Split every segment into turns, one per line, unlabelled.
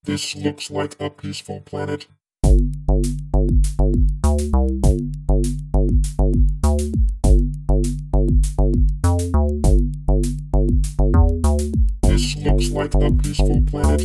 This looks like a peaceful planet. This looks like a peaceful planet.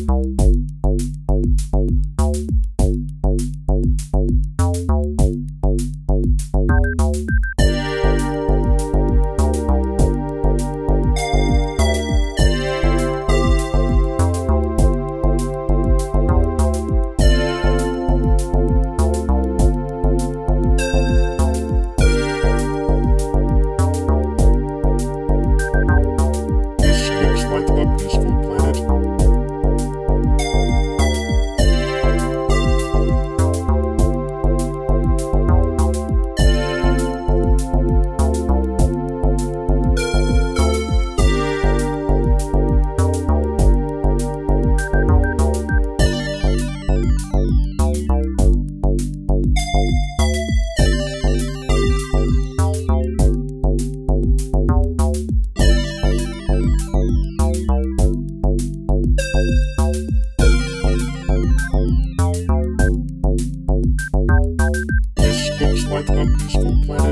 Like a peaceful planet.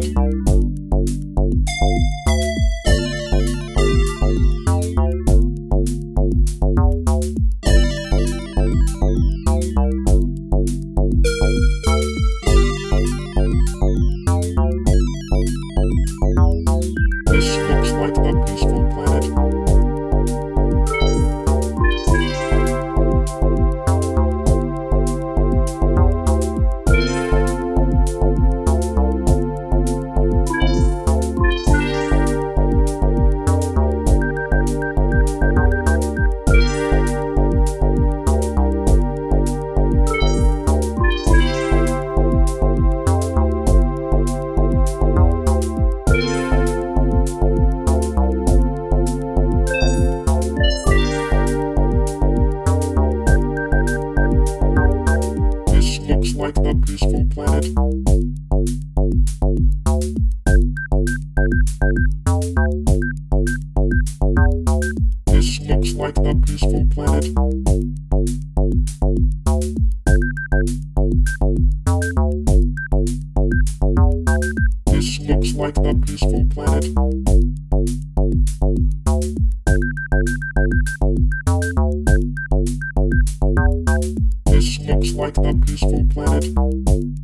This looks like a peaceful planet. Like a peaceful planet. This looks like a peaceful planet. This looks like a peaceful planet. This looks like a peaceful planet.